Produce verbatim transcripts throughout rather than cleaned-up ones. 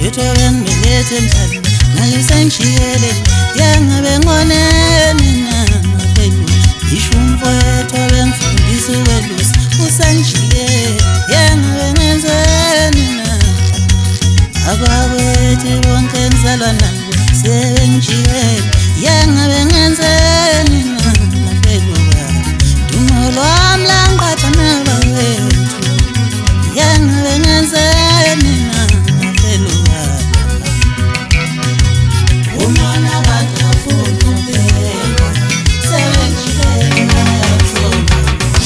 Yethoben belethe njalo nalisengishiyele yangabe ngoneni namaphelo ishumfo yethoben mfundisi welusi usengishiyele yangabe ngenzeni na ababethe bonke ngizalwa nabo sebengishiyele yangabe ngenzeni na maphelo dumo lwami lanqatha nabawethu yangabe ngenzeni na maphelo umona abantu afuna ubheka sebengishiyele ngayathona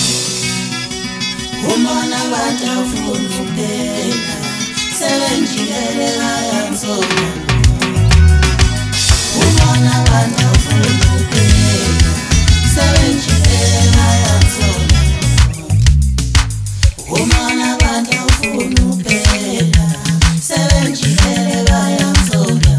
umona abantu afuna ubheka sebengishiyele ngayathona umona abantu afuna ubheka sebengishiyele ngayathona umona abantu afuna ubheka sebengishiyele ngayathona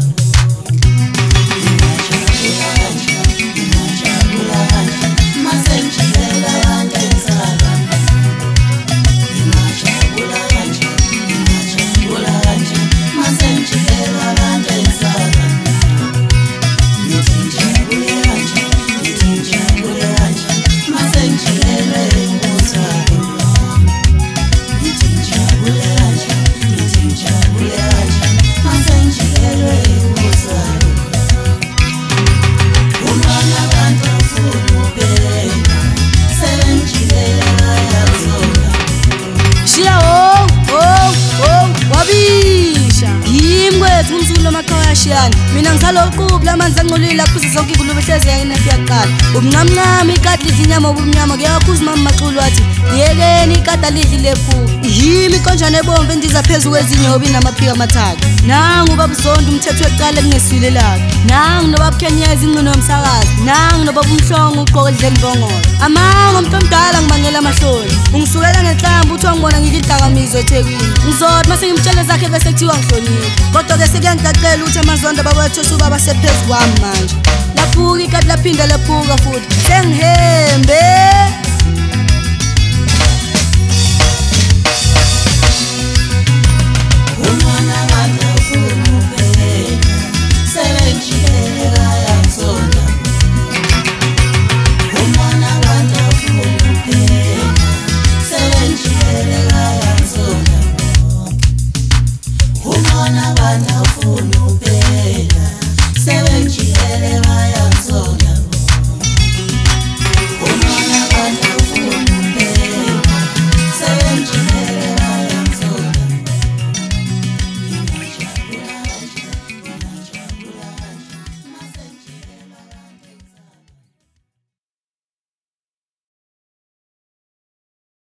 mina ngisalokhu lamanzi angcolile laphuza zonke ingulube hlezi yayinafi yaqala ubunqamnqami ikati lidla inyama obumnyama kuyakhuza mama maxulu wathi yekeni ikati alidli lephuka yimi ikonjane ebomvu endiza phezu kwezinye obi namaphika amathathu nangu ubaba uZonda umthetho weqala kungeswile lakhe nangu nobaba Kenyezi ingqino yomsakazi nangu nobaba uMhlongo uqoka edlela imbongolo amanga umuntu omdala ngibangela amahloni ungisukela ngenhlamba uthi wangibona ngikidlakamizwe eThekwini ngizothi mase ngimtshele zakhe bese kuthiwa ngihlonile kodwa ke sekuyangicacela ukuthi amaZonda babethu ubaba sephezu kwami manje laphuka ikati laphinda laphuka futhi sengihembe